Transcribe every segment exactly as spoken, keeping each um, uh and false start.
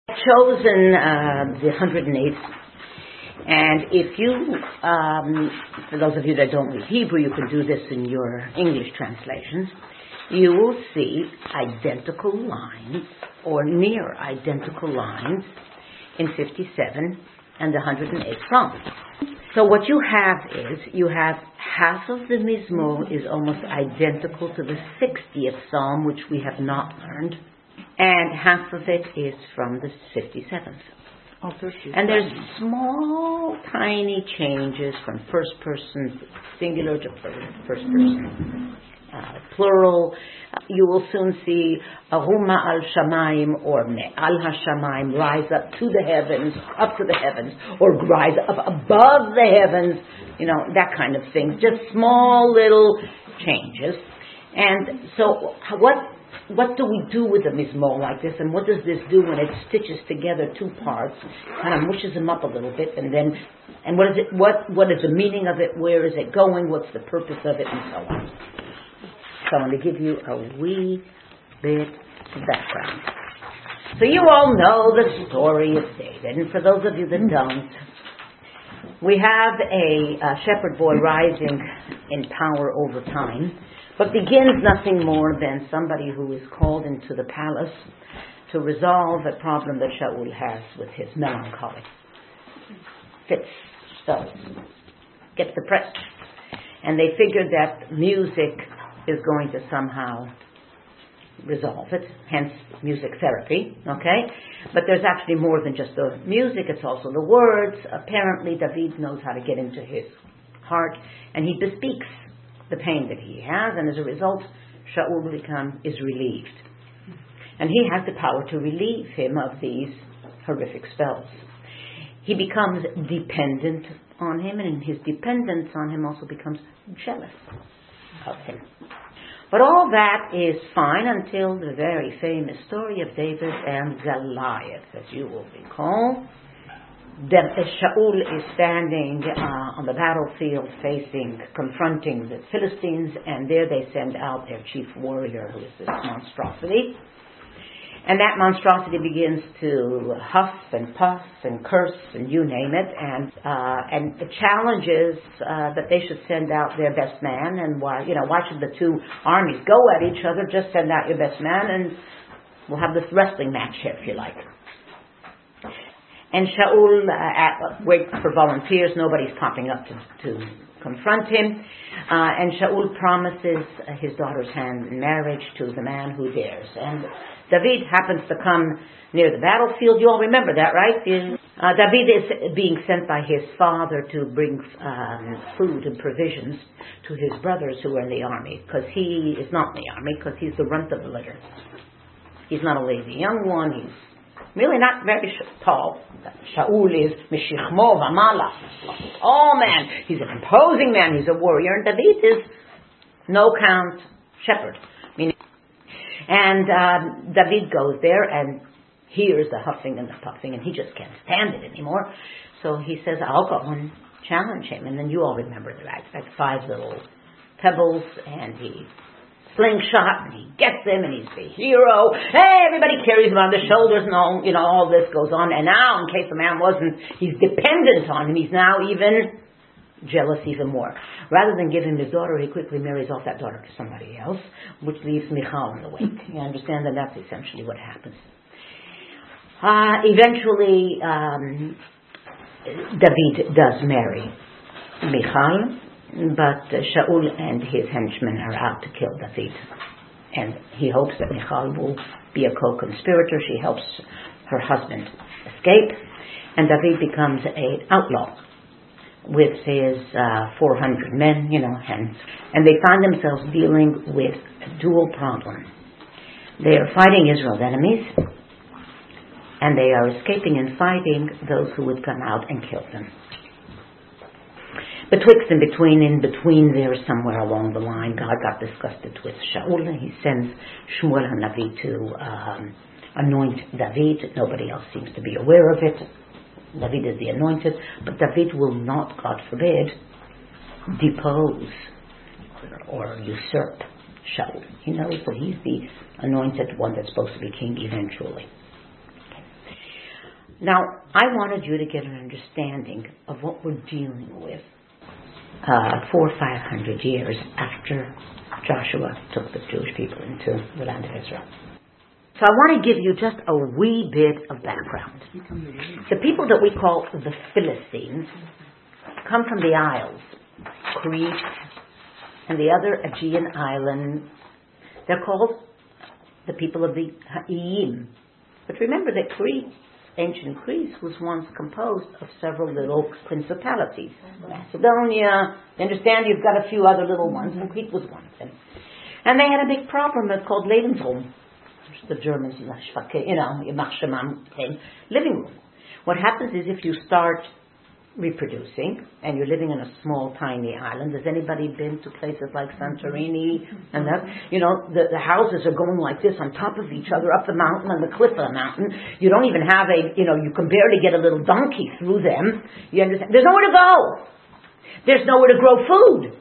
chosen uh, the one hundred eighth, and if you, um, for those of you that don't read Hebrew, you can do this in your English translations. You will see identical lines or near identical lines in fifty-seven and the one hundred eighth Psalm. So what you have is, you have half of the Mizmor is almost identical to the sixtieth Psalm, which we have not learned, and half of it is from the fifty-seventh. Oh, fifty. And there's small, tiny changes from first person singular to first person uh, plural. You will soon see Aruma al Shamayim or Me'al HaShamayim, rise up to the heavens, up to the heavens, or rise up above the heavens, you know, that kind of thing. Just small little changes. And so what what do we do with a Mizmor like this, and what does this do when it stitches together two parts, kind of mushes them up a little bit, and then, and what is it, what what is the meaning of it, where is it going, what's the purpose of it, and so on. So I'm going to give you a wee bit of background. So you all know the story of David, and for those of you that don't, we have a, a shepherd boy rising in power over time, but begins nothing more than somebody who is called into the palace to resolve a problem that Shaul has with his melancholy. Fits, so gets depressed. And they figured that music is going to somehow resolve it, hence music therapy, okay? But there's actually more than just the music, it's also the words. Apparently David knows how to get into his heart, and he bespeaks the pain that he has, and as a result, Shaul become, is relieved. And he has the power to relieve him of these horrific spells. He becomes dependent on him, and his dependence on him also becomes jealous of him. But all that is fine until the very famous story of David and Goliath, as you will recall. Shaul is standing uh, on the battlefield facing, confronting the Philistines, and there they send out their chief warrior, who is this monstrosity. And that monstrosity begins to huff and puff and curse and you name it, and uh, and it challenges uh, that they should send out their best man. And why, you know, why should the two armies go at each other? Just send out your best man, and we'll have this wrestling match here, if you like. And Shaul uh, at, waits for volunteers. Nobody's popping up to, to confront him. Uh, and Shaul promises uh, his daughter's hand in marriage to the man who dares. And David happens to come near the battlefield. You all remember that, right? Uh, David is being sent by his father to bring um, food and provisions to his brothers who are in the army, because he is not in the army, because he's the runt of the litter. He's not a lazy young one. He's really not very tall. Shaul is Meshichmo Vamala. Oh man, he's an imposing man. He's a warrior. And David is no count shepherd. Meaning, and um, David goes there and hears the huffing and the puffing, and he just can't stand it anymore. So he says, "I'll go and challenge him." And then you all remember that. That's five little pebbles, and he slingshot, and he gets him, and he's the hero. Hey, everybody carries him on their shoulders, and all, you know, all this goes on. And now, in case the man wasn't, he's dependent on him. He's now even jealous even more. Rather than give him his daughter, he quickly marries off that daughter to somebody else, which leaves Michal in the wake. You understand that that's essentially what happens. Uh, eventually, um, David does marry Michal, but uh, Shaul and his henchmen are out to kill David. And he hopes that Michal will be a co-conspirator. She helps her husband escape, and David becomes an outlaw with his uh, four hundred men, you know, and, and they find themselves dealing with a dual problem. They are fighting Israel's enemies, and they are escaping and fighting those who would come out and kill them. Betwixt and between, in between there, somewhere along the line, God got disgusted with Shaul, and he sends Shmuel HaNavi to um, anoint David. Nobody else seems to be aware of it. David is the anointed, but David will not, God forbid, depose or usurp Shaul. He knows that he's the anointed one that's supposed to be king eventually. Now, I wanted you to get an understanding of what we're dealing with uh, four or five hundred years after Joshua took the Jewish people into the land of Israel. So I want to give you just a wee bit of background. The people that we call the Philistines come from the Isles, Crete and the other Aegean island. They're called the people of the Ha'im. But remember that Crete, ancient Greece, was once composed of several little principalities. Macedonia, you understand, you've got a few other little ones, and Crete was one of them. And they had a big problem. It's called Lebensraum. The Germans, you know, living room. What happens is if you start reproducing and you're living in a small, tiny island. Has anybody been to places like Santorini and that? You know, the, the houses are going like this on top of each other, up the mountain, on the cliff of the mountain. You don't even have a, you know, you can barely get a little donkey through them. You understand? There's nowhere to go. There's nowhere to grow food.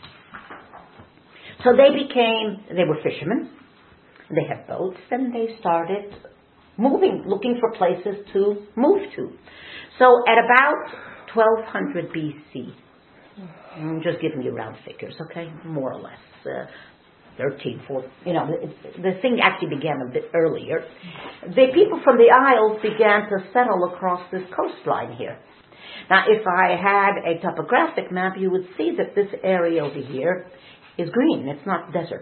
So they became, they were fishermen. They had boats, and they started moving, looking for places to move to. So at about twelve hundred B C, I'm just giving you round figures, okay, more or less, uh, thirteen, fourteen, you know, it, the thing actually began a bit earlier. The people from the Isles began to settle across this coastline here. Now, if I had a topographic map, you would see that this area over here is green. It's not desert.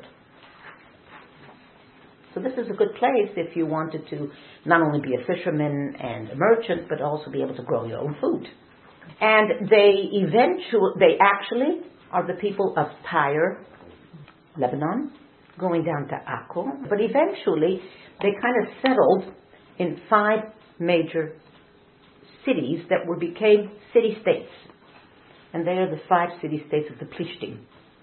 So this is a good place if you wanted to not only be a fisherman and a merchant, but also be able to grow your own food. And they eventually, they actually are the people of Tyre, Lebanon, going down to Akko. But eventually, they kind of settled in five major cities that were became city-states. And they are the five city-states of the Plishtim.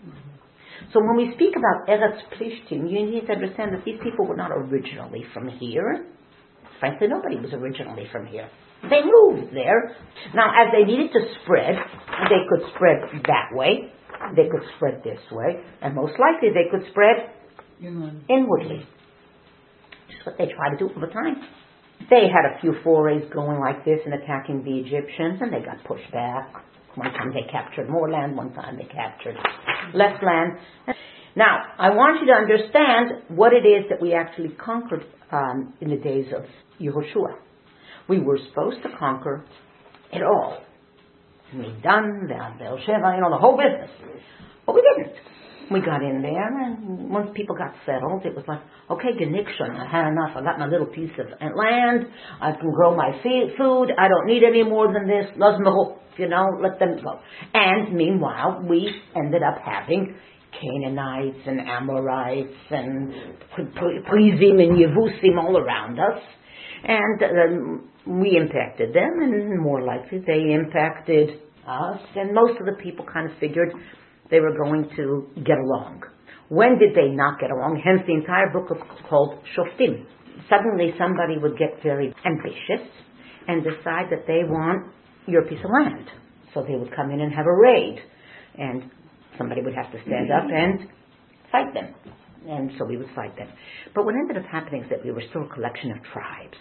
So when we speak about Eretz Plishtim, you need to understand that these people were not originally from here. Frankly, nobody was originally from here. They moved there. Now, as they needed to spread, they could spread that way, they could spread this way, and most likely they could spread Inward. inwardly. Which is what they tried to do all the time. They had a few forays going like this and attacking the Egyptians, and they got pushed back. One time they captured more land, one time they captured less land. Now, I want you to understand what it is that we actually conquered um, in the days of Yehoshua. We were supposed to conquer it all. Midan, Beersheba, you know, the whole business. But we didn't. We got in there, and once people got settled, it was like, okay, Geniction, I had enough. I got my little piece of land. I can grow my food. I don't need any more than this. You know, let them go. And meanwhile, we ended up having Canaanites and Amorites and Prizim and Yevusim all around us. And um, we impacted them, and more likely they impacted us. And most of the people kind of figured they were going to get along. When did they not get along? Hence the entire book is called Shoftim. Suddenly somebody would get very ambitious and decide that they want your piece of land. So they would come in and have a raid. And somebody would have to stand up and fight them. And so we would fight them. But what ended up happening is that we were still a collection of tribes.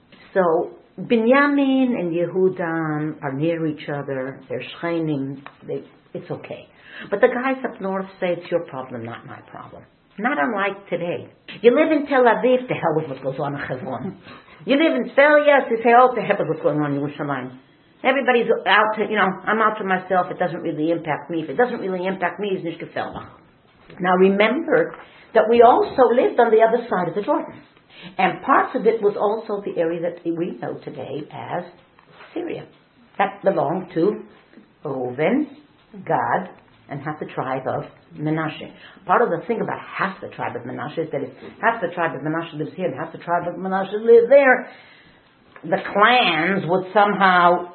So Binyamin and Yehuda are near each other. They're shchenim. They, it's okay. But the guys up north say it's your problem, not my problem. Not unlike today. You live in Tel Aviv, to hell with what goes on in Hebron. You live in Tzfelias, you say, oh, to hell with what's going on in Yerushalayim. Everybody's out to, you know, I'm out for myself, it doesn't really impact me. If it doesn't really impact me, it's nicht gefällt. Now remember that we also lived on the other side of the Jordan. And parts of it was also the area that we know today as Syria. That belonged to Reuven, Gad, and half the tribe of Menashe. Part of the thing about half the tribe of Menashe is that if half the tribe of Menashe lives here and half the tribe of Menashe lives there, the clans would somehow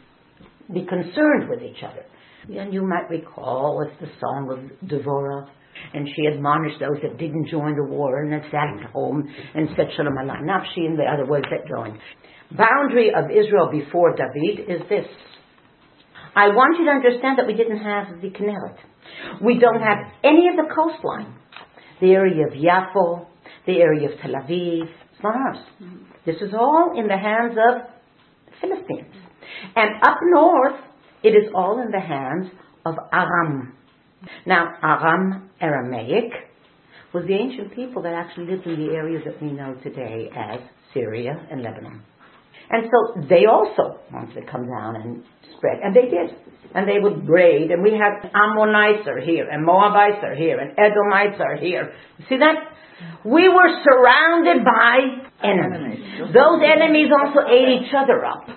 be concerned with each other. And you might recall it's the song of Devorah, and she admonished those that didn't join the war and that sat at home and said Shalom Alai Nafshi, and the other words that joined. Boundary of Israel before David is this. I want you to understand that we didn't have the Kinneret. We don't have any of the coastline. The area of Yafo, the area of Tel Aviv, it's not ours. This is all in the hands of Philistines. And up north, it is all in the hands of Aram. Now, Aram, Aramaic, was the ancient people that actually lived in the areas that we know today as Syria and Lebanon. And so they also wanted to come down and spread, and they did. And they would raid, and we had Ammonites are here, and Moabites are here, and Edomites are here. See that? We were surrounded by enemies. Those enemies also ate each other up.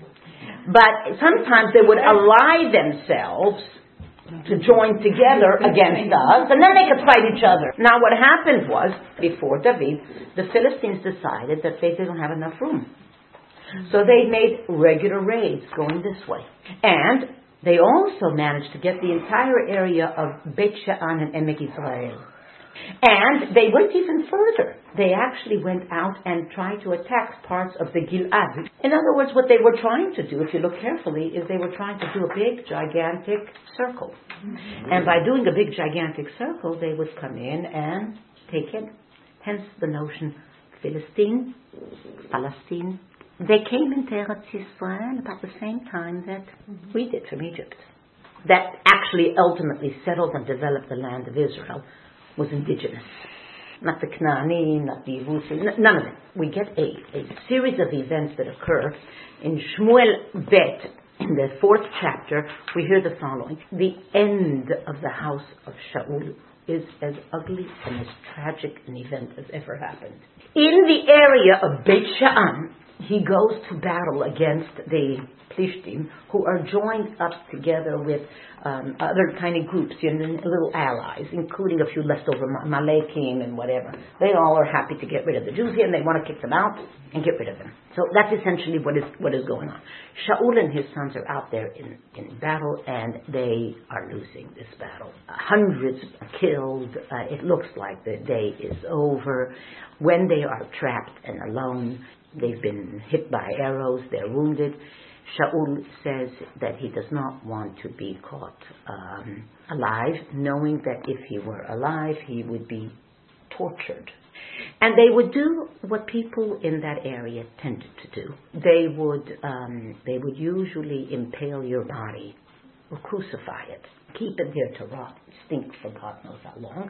But sometimes they would ally themselves to join together against us, and then they could fight each other. Now what happened was, before David, the Philistines decided that they didn't have enough room. So they made regular raids going this way. And they also managed to get the entire area of Beit She'an and Emek Yisrael. And they went even further. They actually went out and tried to attack parts of the Gilad. In other words, what they were trying to do, if you look carefully, is they were trying to do a big, gigantic circle. Mm-hmm. And by doing a big, gigantic circle, they would come in and take it. Hence the notion, Philistine, Palestine. They came into Eretz Yisrael about the same time that we did from Egypt. That actually ultimately settled and developed the land of Israel was indigenous. Not the Knaanim, not the Yevusim, none of it. We get a, a series of events that occur. In Shmuel Bet, in the fourth chapter, we hear the following. The end of the house of Shaul is as ugly and as tragic an event as ever happened. In the area of Beit She'an, he goes to battle against the Plishtim, who are joined up together with um, other kind of groups, you know, little allies, including a few leftover Malekim and whatever. They all are happy to get rid of the Jews here, and they want to kick them out and get rid of them. So that's essentially what is what is going on. Shaul and his sons are out there in, in battle, and they are losing this battle. Uh, hundreds are killed. Uh, it looks like the day is over. When they are trapped and alone, they've been hit by arrows, they're wounded. Shaul says that he does not want to be caught um, alive, knowing that if he were alive, he would be tortured. And they would do what people in that area tended to do. They would, um, they would usually impale your body or crucify it, keep it there to rot, stink for God knows how long,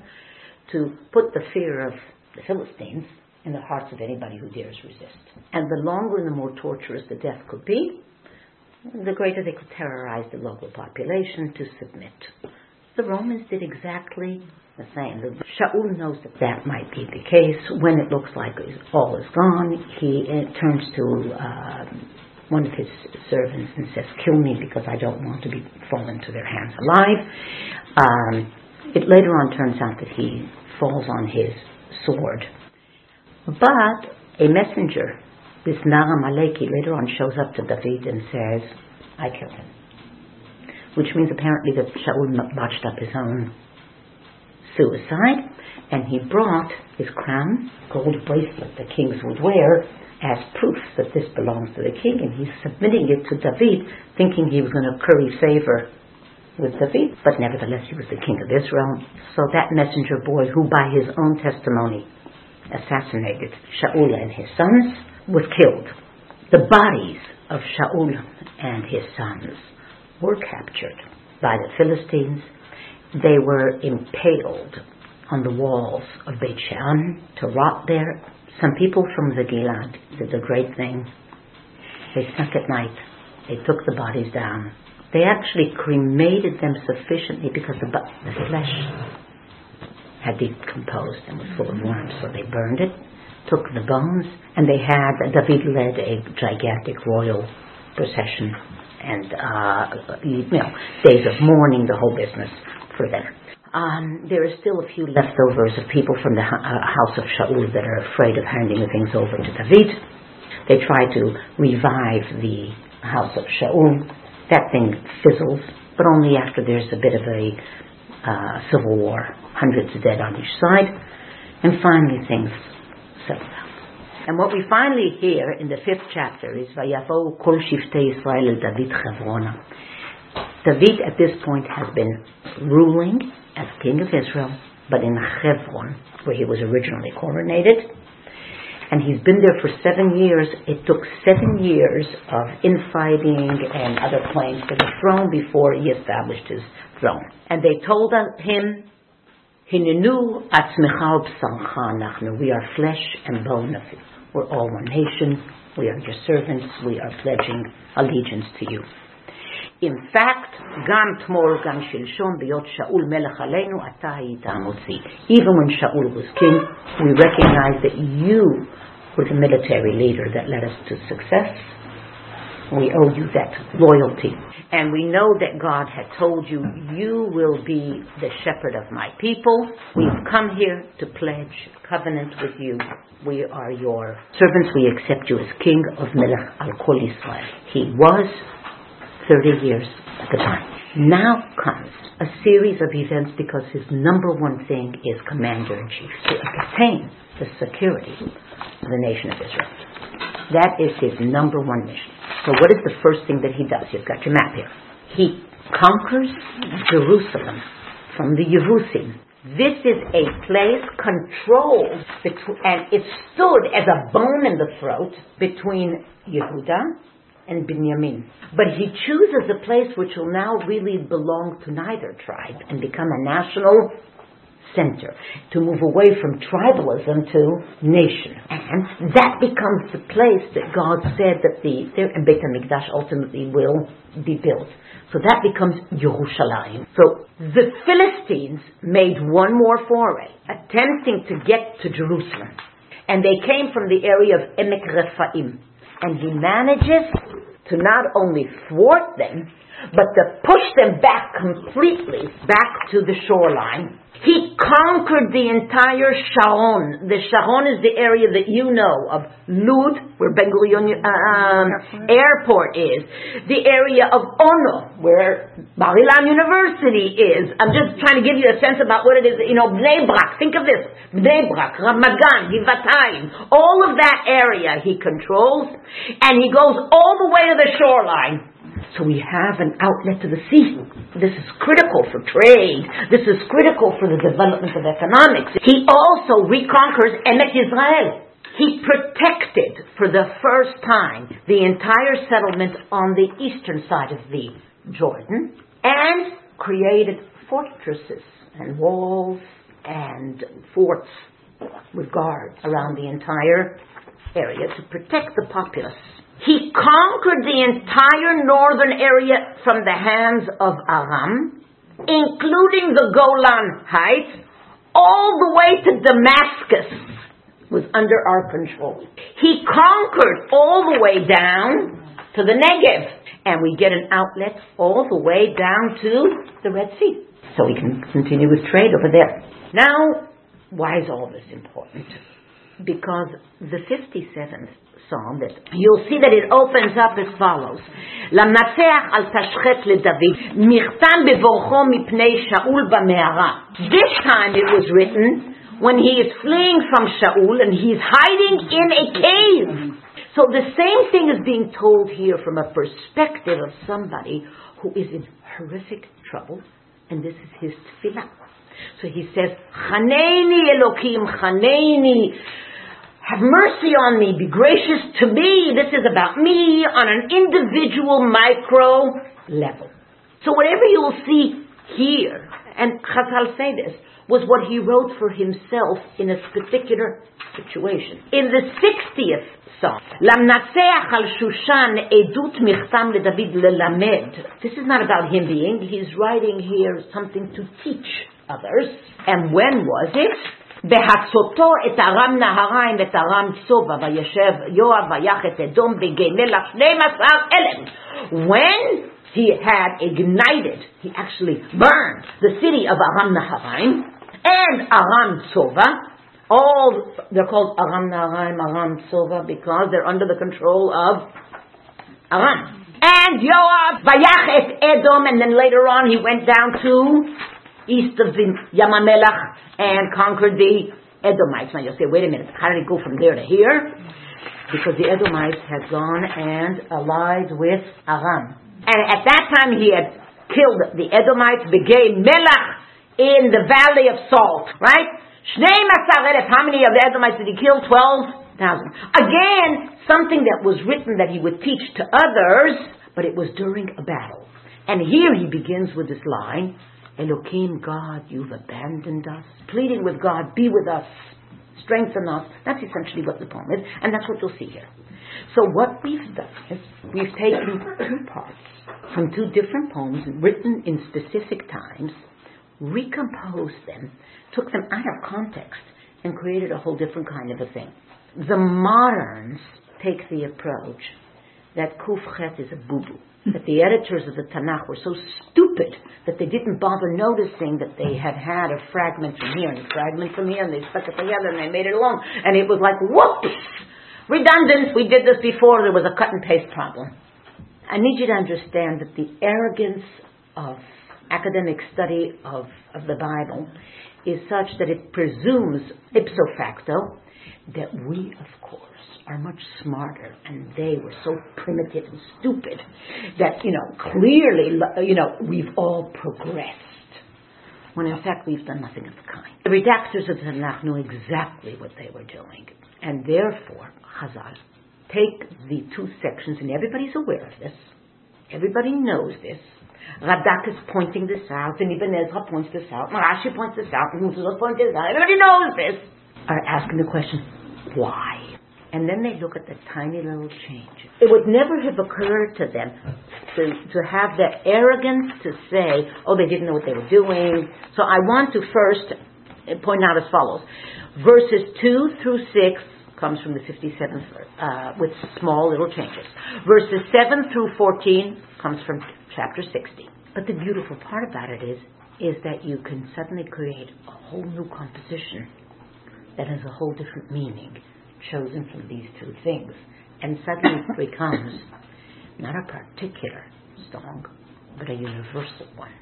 to put the fear of the Philistines in the hearts of anybody who dares resist. And the longer and the more torturous the death could be, the greater they could terrorize the local population to submit. The Romans did exactly the same. Shaul knows that that might be the case. When it looks like all is gone, he uh, turns to uh, one of his servants and says, "Kill me because I don't want to be fall into their hands alive." Um, it later on turns out that he falls on his sword. But a messenger, this Nahum Aleki, later on shows up to David and says, "I killed him." Which means apparently that Shaul botched up his own suicide, and he brought his crown, gold bracelet that kings would wear, as proof that this belongs to the king, and he's submitting it to David, thinking he was going to curry favor with David, but nevertheless he was the king of Israel. So that messenger boy, who by his own testimony assassinated Shaul and his sons, was killed. The bodies of Shaul and his sons were captured by the Philistines. They were impaled on the walls of Beit She'an to rot there. Some people from the Gilad did a great thing. They snuck at night. They took the bodies down. They actually cremated them sufficiently because the, the flesh had decomposed and was full of worms, so they burned it, took the bones, and they had, David led a gigantic royal procession and, uh, you know, days of mourning, the whole business for them. Um, there are still a few leftovers of people from the uh, house of Shaul that are afraid of handing the things over to David. They try to revive the house of Shaul. That thing fizzles, but only after there's a bit of a uh, civil war, hundreds of dead on each side, and finally things settle out. And what we finally hear in the fifth chapter is Vayavo kol shiftei Yisrael el David Chevrona. David at this point has been ruling as king of Israel, but in Hebron, where he was originally coronated. And he's been there for seven years. It took seven years of infighting and other claims for the throne before he established his throne. And they told him, Hinenu atzmecha ub'sarcha anachnu. We are flesh and bone of you. We're all one nation. We are your servants. We are pledging allegiance to you. In fact, gam tmol gam shilshon b'yot Shaul melech aleinu ata hayita hamotzi. Even when Shaul was king, we recognize that you were the military leader that led us to success. We owe you that loyalty. And we know that God had told you, you will be the shepherd of my people. We've come here to pledge covenant with you. We are your servants. We accept you as king of Melech al Kol Israel. He was thirty years at the time. Now comes a series of events because his number one thing is commander-in-chief, to obtain the security of the nation of Israel. That is his number one mission. So what is the first thing that he does? You've got your map here. He conquers Jerusalem from the Yevusim. This is a place controlled, between, and it stood as a bone in the throat between Yehuda and Binyamin. But he chooses a place which will now really belong to neither tribe and become a national center, to move away from tribalism to nation. And that becomes the place that God said that the Beit HaMikdash ultimately will be built. So that becomes Yerushalayim. So the Philistines made one more foray, attempting to get to Jerusalem. And they came from the area of Emek Rephaim. And he manages to not only thwart them, but to push them back completely, back to the shoreline. He conquered the entire Sharon. The Sharon is the area that you know of Lud, where Ben Gurion um, Airport is. The area of Ono, where Bar Ilan University is. I'm just trying to give you a sense about what it is. You know, Bnei Brak. Think of this. Bnei Brak, Ramat Gan, Givatayim. All of that area he controls. And he goes all the way to the shoreline. So we have an outlet to the sea. This is critical for trade. This is critical for the development of economics. He also reconquers Emet Yisrael. He protected for the first time the entire settlement on the eastern side of the Jordan and created fortresses and walls and forts with guards around the entire area to protect the populace. He conquered the entire northern area from the hands of Aram, including the Golan Heights, all the way to Damascus was under our control. He conquered all the way down to the Negev, and we get an outlet all the way down to the Red Sea. So we can continue with trade over there. Now, why is all this important? Because the fifty-seventh Psalm, that you'll see that it opens up as follows. L'mnatzeach al tashchet leDavid, michtam bevorcho mipnei Shaul b'me'ara. This time it was written when he is fleeing from Shaul and he's hiding in a cave. So the same thing is being told here from a perspective of somebody who is in horrific trouble, and this is his tefillah. So he says, Chaneini Elokim, Chaneini, have mercy on me, be gracious to me. This is about me on an individual micro level. So whatever you will see here, and Chazal say this, was what he wrote for himself in a particular situation. In the sixtieth Psalm, L'mnatzeach al Shushan edut michtam leDavid lelamed. This is not about him being, he's writing here something to teach others. And when was it? בהצותו את ארם נהריים ואת ארם צובה וישב יואב ויח את אדום בגיא מלח שנים עשר אלף. When he had ignited, he actually burned the city of Aram Naharaim and Aram Tzova. All, they're called Aram Naharaim, Aram Tzova because they're under the control of Aram. And Yoav vayach et Edom, and then later on he went down to east of the Yamamelach and conquered the Edomites. Now you'll say, wait a minute, how did it go from there to here? Because the Edomites had gone and allied with Aram. And at that time he had killed the Edomites, Begay Melach, in the valley of Salt, right? Shnei Masar Elef, how many of the Edomites did he kill? Twelve thousand. Again, something that was written that he would teach to others, but it was during a battle. And here he begins with this line, Elohim, God, you've abandoned us. Pleading with God, be with us, strengthen us. That's essentially what the poem is, and that's what you'll see here. So what we've done is we've taken two parts from two different poems written in specific times, recomposed them, took them out of context, and created a whole different kind of a thing. The moderns take the approach that Kuf Chet is a boo-boo, that the editors of the Tanakh were so stupid that they didn't bother noticing that they had had a fragment from here and a fragment from here, and they stuck it together and they made it along, and it was like, whoops! Redundant, we did this before, there was a cut and paste problem. I need you to understand that the arrogance of academic study of, of the Bible is such that it presumes ipso facto that we, of course, are much smarter, and they were so primitive and stupid that, you know, clearly, you know, we've all progressed. When in fact we've done nothing of the kind. The redactors of the Tanakh knew exactly what they were doing, and therefore Chazal take the two sections, and everybody's aware of this. Everybody knows this. Radak is pointing this out, and Ibn Ezra points this out, Rashi points this out, and Mufuzot points this out. Everybody knows this. Are asking the question, why? And then they look at the tiny little changes. It would never have occurred to them to, to have that arrogance to say, oh, they didn't know what they were doing. So I want to first point out as follows. Verses two through six comes from the fifty-seventh uh, with small little changes. Verses seven through fourteen comes from chapter sixty. But the beautiful part about it is, is that you can suddenly create a whole new composition that has a whole different meaning, chosen from these two things, and suddenly it becomes not a particular song, but a universal one,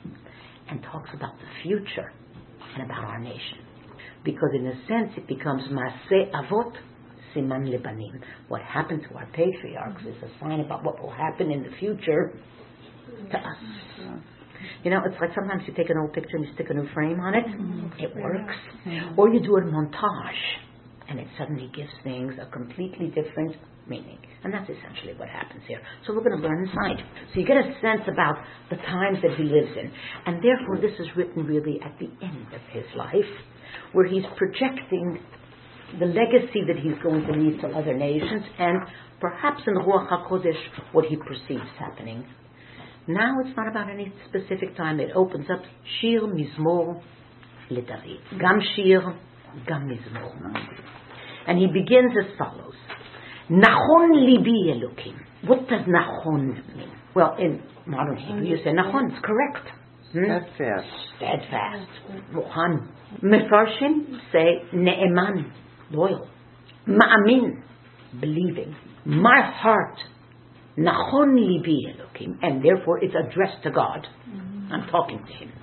and talks about the future and about our nation. Because in a sense it becomes Maaseh Avot Siman Lebanim. What happened to our patriarchs is a sign about what will happen in the future to us. You know, it's like sometimes you take an old picture and you stick a new frame on it. It works. Or you do a montage, and it suddenly gives things a completely different meaning. And that's essentially what happens here. So we're going to learn inside. So you get a sense about the times that he lives in. And therefore this is written really at the end of his life, where he's projecting the legacy that he's going to leave to other nations, and perhaps in the Ruach HaKodesh what he perceives happening. Now it's not about any specific time. It opens up Shir Mizmor LeDavid. Gam Shir, Gam Mizmor. And he begins as follows. Nachon libi Elokim. What does Nachon mean? Well, in modern Hebrew you say Nachon. It's correct. Hmm? Steadfast. Steadfast. Rohan. Mefarshim say Ne'eman. Loyal. Ma'amin. Believing. My heart. Nachon libi Elokim. And therefore it's addressed to God. Mm-hmm. I'm talking to him.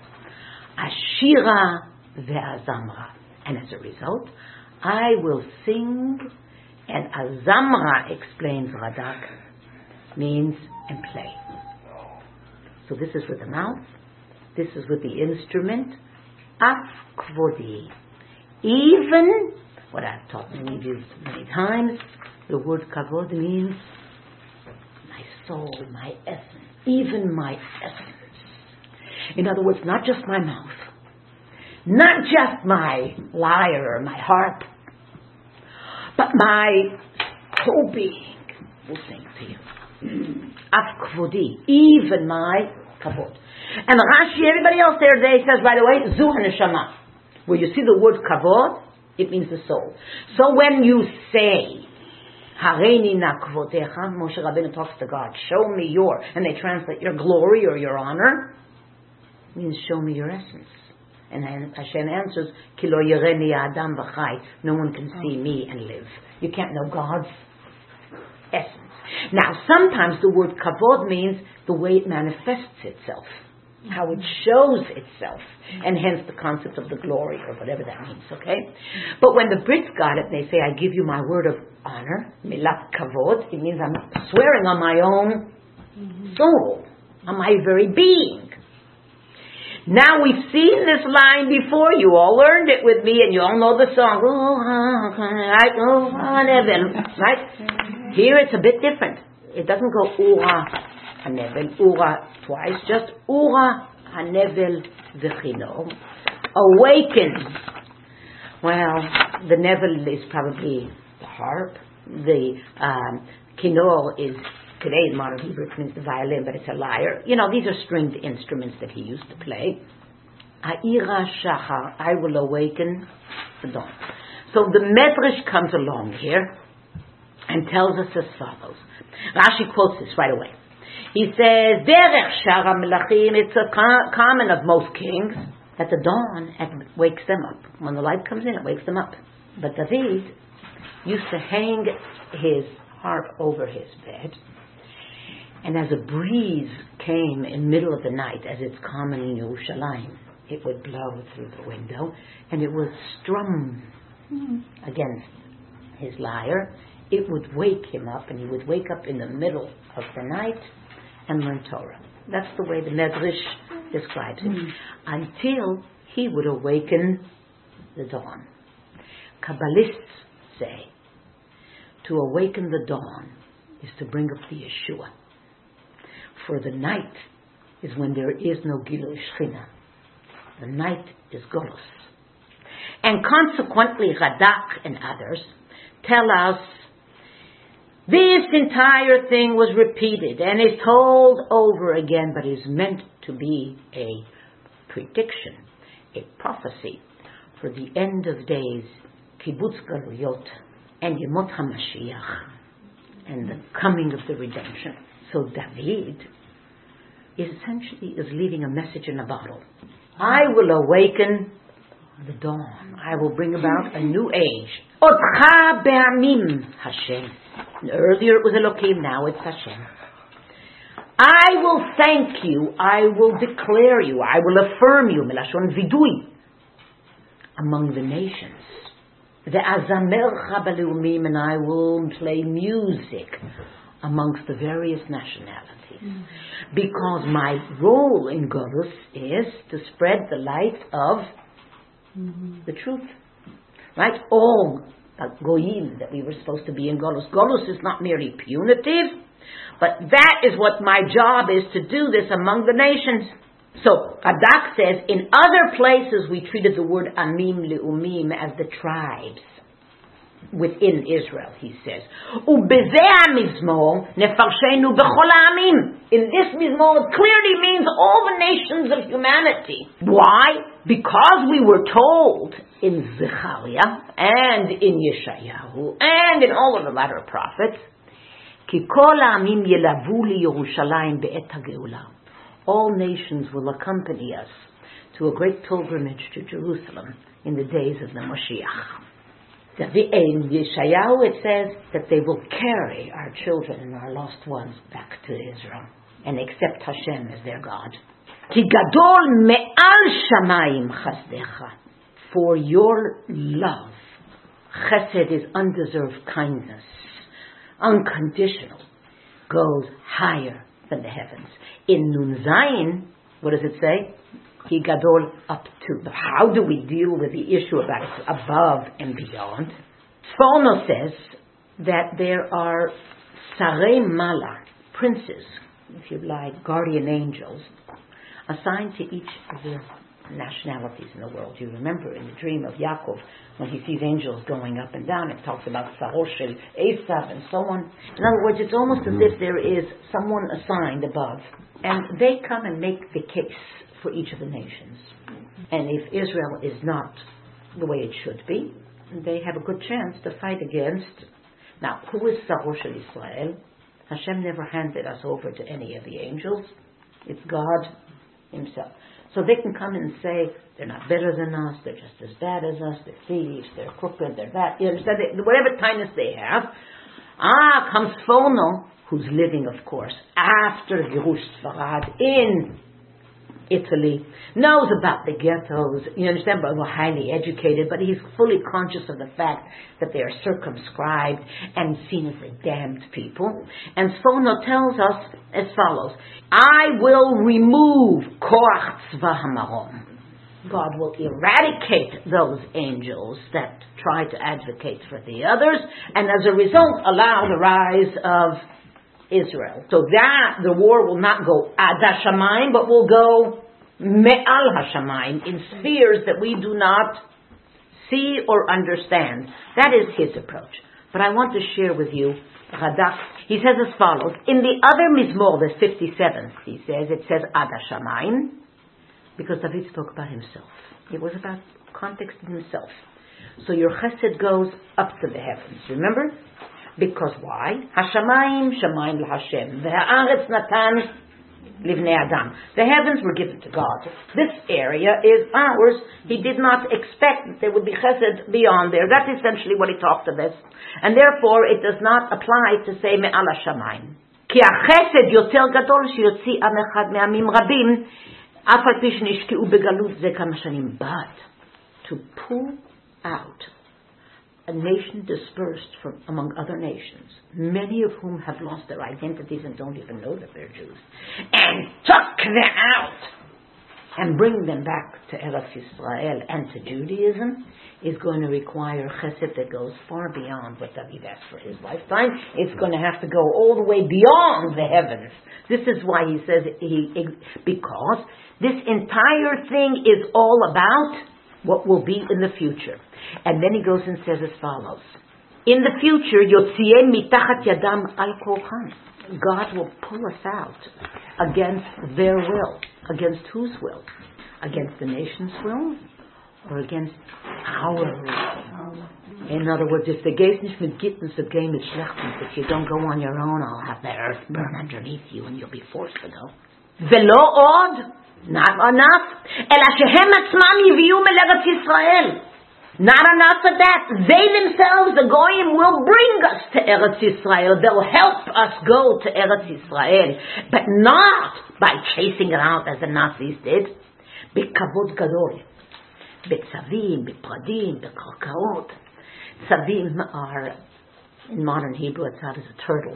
Ashira ve'azamra. And as a result, I will sing, and azamra, explains Radak, means and play. So this is with the mouth, this is with the instrument, af kvodi. Even, what I've taught many of you many times, the word kavod means my soul, my essence, even my essence. In other words, not just my mouth, not just my lyre or my harp, but my whole being will sing to you. Af kvodi, even my kavod. And Rashi, everybody else there today says right away, zu haneshama. Where you see the word kavod, it means the soul. So when you say, Hareini na kvodecha, Moshe Rabbeinu talks to God, show me your, and they translate your glory or your honor, means show me your essence. And then Hashem answers, Ki lo yireni adam v'chai. No one can see me and live. You can't know God's essence. Now, sometimes the word kavod means the way it manifests itself, how it shows itself, and hence the concept of the glory or whatever that means. Okay, but when the Brits got it, they say, "I give you my word of honor, milat kavod." It means I'm swearing on my own soul, on my very being. Now we've seen this line before. You all learned it with me, and you all know the song. Right? Here it's a bit different. It doesn't go Ura Hanevel, Ura twice, just Ura Hanevel v'chino. Awaken. Well, the nevel is probably the harp. The um, kinor is, today in modern Hebrew it means the violin, but it's a lyre. You know, these are stringed instruments that he used to play. Ha'ira shachar, I will awaken the dawn. So the Medrash comes along here and tells us as follows. Rashi quotes this right away. He says, Derech shara melachim, it's a com- common of most kings, that the dawn it wakes them up. When the light comes in, it wakes them up. But David used to hang his harp over his bed, and as a breeze came in the middle of the night, as it's common in Yerushalayim, it would blow through the window, and it would strum against his lyre. It would wake him up, and he would wake up in the middle of the night and learn Torah. That's the way the Medrash describes it. Mm. Until he would awaken the dawn. Kabbalists say to awaken the dawn is to bring up the Yeshua. For the night is when there is no Gilui Shechina. The night is Golus. And consequently, Radak and others tell us this entire thing was repeated and is told over again, but is meant to be a prediction, a prophecy for the end of days, Kibbutz Galuyot, and Yemot HaMashiach, and the coming of the redemption. So David is essentially is leaving a message in a bottle. I will awaken the dawn. I will bring about a new age. Otcha be'amim Hashem. Earlier it was Elohim, now it's Hashem. I will thank you, I will declare you, I will affirm you, Melashon Vidui, among the nations. Ve'azamercha b'leumim, and I will play music amongst the various nationalities. Mm. Because my role in Golus is to spread the light of mm-hmm. the truth. Right? All Goyim that we were supposed to be in Golus. Golus is not merely punitive, but that is what my job is, to do this among the nations. So, Radak says, in other places we treated the word Amim Leumim as the tribes within Israel, he says. Ubezeh mizmor nefarshenu bechol ha'amim. In this mizmor it clearly means all the nations of humanity. Why? Because we were told in Zechariah and in Yeshayahu and in all of the latter prophets, Ki kol ha'amim yelavu li Yerushalayim be'et ha'geula. All nations will accompany us to a great pilgrimage to Jerusalem in the days of the Moshiach. In Yeshayahu it says that they will carry our children and our lost ones back to Israel and accept Hashem as their God. Ki gadol me'al shamayim chasdecha. For your love, chesed is undeserved kindness, unconditional, goes higher than the heavens. In Nun Zayin, what does it say? Ki gadol, up to. How do we deal with the issue about it above and beyond? Sforno says that there are Sarei Mala, princes, if you like, guardian angels, assigned to each of the nationalities in the world. You remember in the dream of Yaakov, when he sees angels going up and down, it talks about Saroshel, Esav, and so on. In other words, it's almost as if there is someone assigned above, and they come and make the case for each of the nations. And if Israel is not the way it should be, they have a good chance to fight against. Now, who is Saroshel Israel? Hashem never handed us over to any of the angels. It's God himself. So they can come and say, they're not better than us, they're just as bad as us, they're thieves, they're crooked, they're that. You understand? They, whatever kindness they have. Ah, comes Sforno, who's living, of course, after Girush Sfarad in Italy, knows about the ghettos, you understand, but we're highly educated, but he's fully conscious of the fact that they are circumscribed and seen as the damned people. And Sforno tells us as follows. I will remove Korach Tzva Hamarom. God will eradicate those angels that try to advocate for the others, and as a result allow the rise of Israel. So that the war will not go ad hashamayim, but will go me'al hashamayim, in spheres that we do not see or understand. That is his approach. But I want to share with you Radak. He says as follows. In the other Mizmor, the fifty-seventh, he says, it says ad hashamayim, because David spoke about himself. It was about context in himself. So your chesed goes up to the heavens. Remember? Because why? Hashamayim shamayim l'Hashem. V'ha'aretz natan livnei adam. The heavens were given to God. This area is ours. He did not expect that there would be chesed beyond there. That's essentially what he talked of this. And therefore it does not apply to say me'al hashamayim. Ki ha'chesed yoter gadol sheyotzi am echad me'amim rabim af al pi shenishkeu begalut ze kama shanim. But to pull out a nation dispersed from among other nations, many of whom have lost their identities and don't even know that they're Jews, and tuck them out and bring them back to Eretz Yisrael and to Judaism, is going to require chesed that goes far beyond what David asked for his lifetime. It's going to have to go all the way beyond the heavens. This is why he says, he, because this entire thing is all about what will be in the future. And then he goes and says as follows. In the future, Yotziem mitachat yadam al korchan. God will pull us out against their will. Against whose will? Against the nation's will? Or against our will? In other words, if the gehst nicht mit Gitten zu gehen mit Schlechten, if you don't go on your own, I'll have the earth burn underneath you and you'll be forced to go. Velo od. Not enough. Ela shehem atzmam yiviu mel Eretz Yisrael. Not enough of that. They themselves, the Goyim, will bring us to Eretz Yisrael. They'll help us go to Eretz Yisrael. But not by chasing it out as the Nazis did. B'kavod gadol. B'tzavim, b'pradim, b'karkaot. Tzavim are, in modern Hebrew, a tzav is a turtle.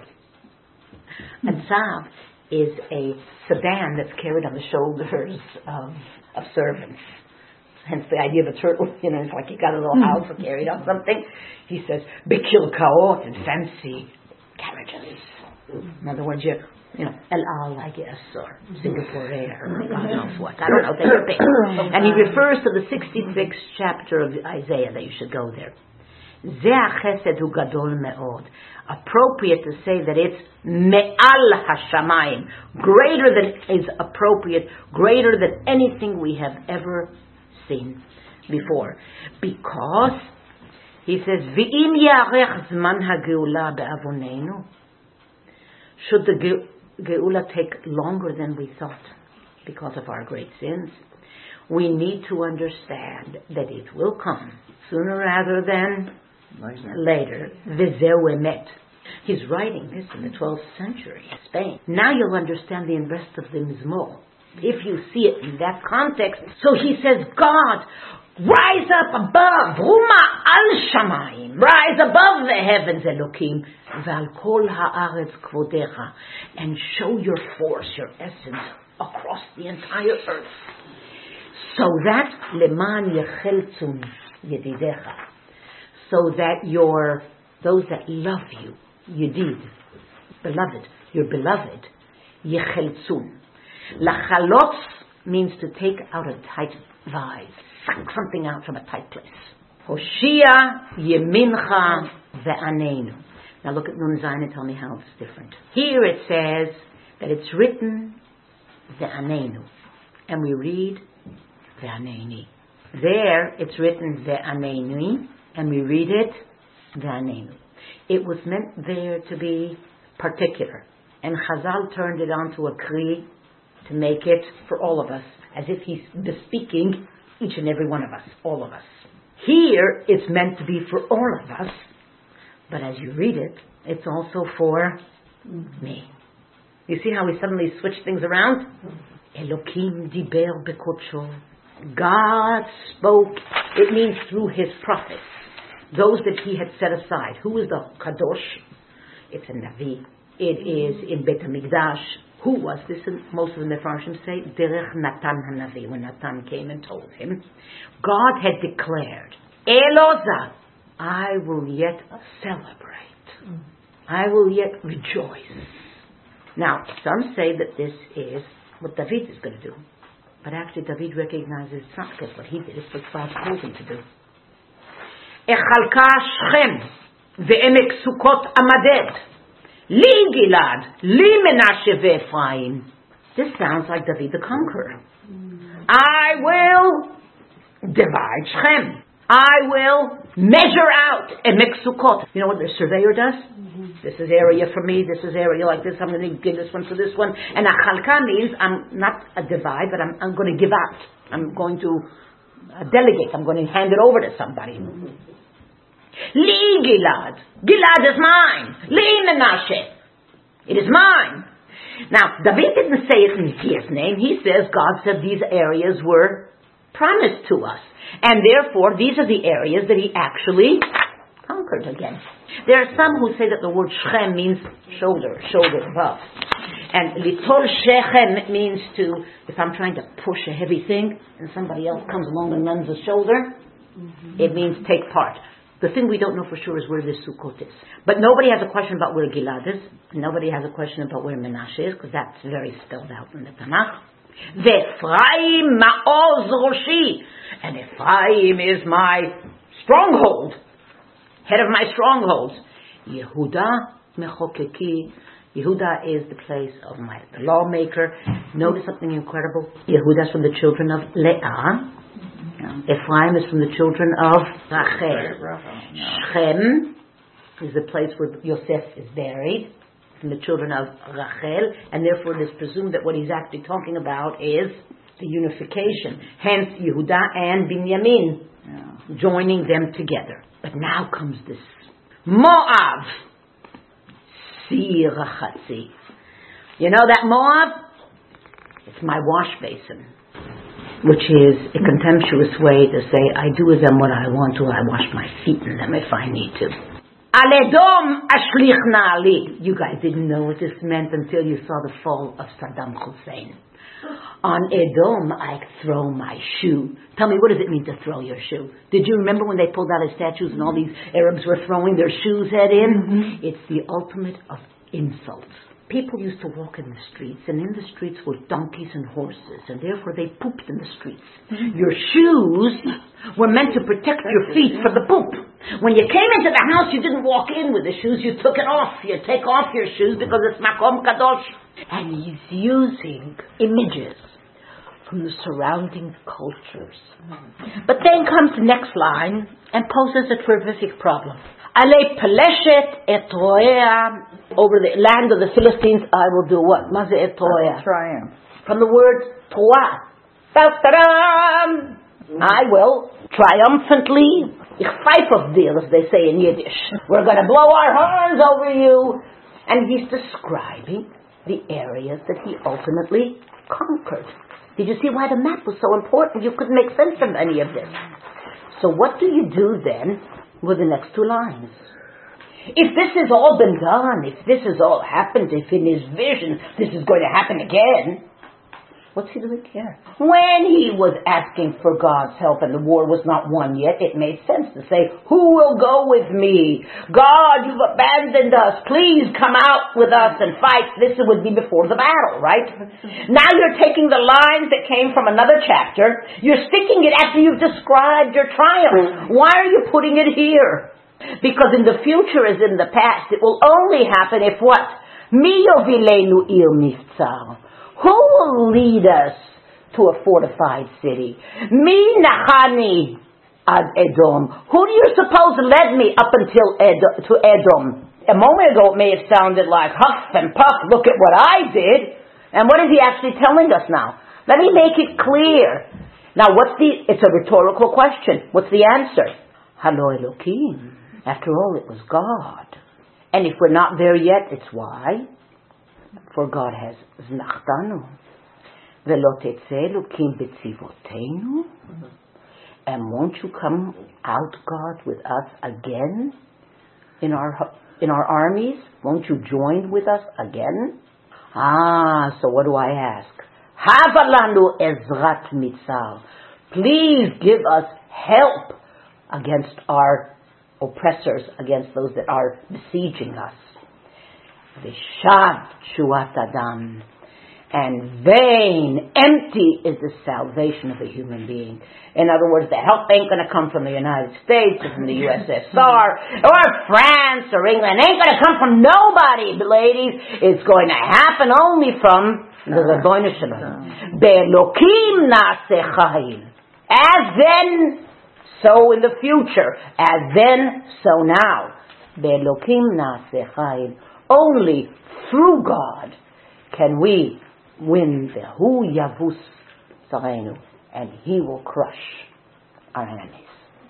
A tzav is a sedan that's carried on the shoulders of, of servants. Hence the idea of a turtle, you know, it's like you got a little house or carried on something. He says, Bekilkaot, and fancy carriages. In other words, you, you know, El Al, I guess, or Singapore Air, or God knows what. I don't know, take your pick. And he refers to the sixty-sixth chapter of Isaiah that you should go there. Zeh chesed hu gadol me'od. Appropriate to say that it's me'al hashamayim, greater than is appropriate, greater than anything we have ever seen before. Because he says, V'im yarech zman ha'geula be'avonenu. Should the ge- geula take longer than we thought because of our great sins, we need to understand that it will come sooner rather than later. V'zeu emet. He's writing this in the twelfth century in Spain. Now you'll understand the rest of the Mizmor, if you see it in that context. So he says, God, rise up above, Ruma al shamayim, rise above the heavens, Elokim, Val kol haaretz kvodecha, and show your force, your essence, across the entire earth. So that leman yecheltzum yedidecha, so that your, those that love you, Yedid, beloved, your beloved, yecheltzum. Lachalotz means to take out a tight vise, suck something out from a tight place. Hoshia yemincha ve'anenu. Now look at Nun Zayin and tell me how it's different. Here it says that it's written ve'anenu, and we read ve'aneni. There it's written ve'aneni, and we read it ve'anenu. It was meant there to be particular, and Chazal turned it onto a kri to make it for all of us, as if he's bespeaking each and every one of us, all of us. Here, it's meant to be for all of us, but as you read it, it's also for me. You see how we suddenly switch things around? Elokim diber bekodsho. God spoke, it means through his prophets, those that he had set aside. Who is the Kadosh? It's a Navi. it is in Beit HaMikdash. Who was this? And most of the Mefarshim say, Derech Natan HaNavi, when Natan came and told him. God had declared, Eloza, I will yet celebrate. Mm. I will yet rejoice. Now, some say that this is what David is going to do. But actually, David recognizes it's not because what he did, it's what God told him to do. Echalka Shechem ve'emek Sukkot amaded li Gilad li Menashe ve'Ephraim. This sounds like David the Conqueror. Mm. I will divide Shechem. I will measure out emek Sukkot. You know what the surveyor does? Mm-hmm. This is area for me. This is area like this. I'm going to give this one to this one. And achalka means I'm not a divide, but I'm, I'm going to give out. I'm going to uh, delegate. I'm going to hand it over to somebody. Mm-hmm. Li Gilad. Gilad is mine. Li Menashe. It is mine. Now, David didn't say it in his name. He says God said these areas were promised to us. And therefore, these are the areas that he actually conquered again. There are some who say that the word Shechem means shoulder, shoulder above. And litol Shechem means to, if I'm trying to push a heavy thing and somebody else comes along and lends a shoulder, mm-hmm. it means take part. The thing we don't know for sure is where this Sukkot is. But nobody has a question about where Gilad is. Nobody has a question about where Menashe is, because that's very spelled out in the Tanakh. Ve'Ephraim ma'oz roshi. And Ephraim is my stronghold, head of my strongholds. Yehuda mechokeki. Yehuda is the place of my the lawmaker. Notice something incredible. Yehuda is from the children of Leah. Yeah. Ephraim is from the children of Rachel. Shechem is the place where Yosef is buried, from the children of Rachel, and therefore it is presumed that what he's actually talking about is the unification. Hence, Yehuda and Binyamin, yeah. joining them together. But now comes this. Moab. Sirachatzi. You know that Moab? It's my wash basin. Which is a contemptuous way to say, I do with them what I want to, I wash my feet in them if I need to. Al-Edom ashlich na'ali. You guys didn't know what this meant until you saw the fall of Saddam Hussein. On Edom, I throw my shoe. Tell me, what does it mean to throw your shoe? Did you remember when they pulled out his statues and all these Arabs were throwing their shoes head in? Mm-hmm. It's the ultimate of insults. People used to walk in the streets, and in the streets were donkeys and horses, and therefore they pooped in the streets. Mm-hmm. Your shoes were meant to protect your feet from the poop. When you came into the house, you didn't walk in with the shoes, you took it off. You take off your shoes because it's Makom Kadosh. And he's using images from the surrounding cultures. Mm-hmm. But then comes the next line and poses a terrific problem. Alei Peleshet et Roea. Over the land of the Philistines, I will do what? Maze et Roea. Triumph. From the word Toa. Ta-ta-dam! I will triumphantly, ich pfeif auf dir, as they say in Yiddish. We're going to blow our horns over you. And he's describing the areas that he ultimately conquered. Did you see why the map was so important? You couldn't make sense of any of this. So what do you do then with the next two lines? If this has all been done, if this has all happened, if in his vision this is going to happen again, what's he doing here? When he was asking for God's help and the war was not won yet, it made sense to say, who will go with me? God, you've abandoned us. Please come out with us and fight. This would be before the battle, right? Now you're taking the lines that came from another chapter. You're sticking it after you've described your triumph. Why are you putting it here? Because in the future as in the past, it will only happen if what? Mi yovilenu il miftzar. Who will lead us to a fortified city? Mi nachani ad Edom. Who do you suppose led me up until Ed- to Edom? A moment ago it may have sounded like huff and puff, look at what I did. And what is he actually telling us now? Let me make it clear. Now what's the, it's a rhetorical question. What's the answer? Halo Elokim. After all, it was God. And if we're not there yet, it's why? For God has znachtanu. Velo tetze Elokim betzivotenu. And won't you come out, God, with us again in our in our armies? Won't you join with us again? Ah, so what do I ask? Havalanu ezrat mitzal. Please give us help against our oppressors, against those that are besieging us. V'shad shuat adam. And vain, empty is the salvation of a human being. In other words, the help ain't going to come from the United States or from the U S S R or France or England. It ain't going to come from nobody, ladies. It's going to happen only from the Rebbeinu Shalom. Be'elokim na'aseh chayil. As then, so in the future. As then, so now. Be'elokim na'aseh chayil. Only through God can we win the Hu Yavus Zarenu, and He will crush our enemies.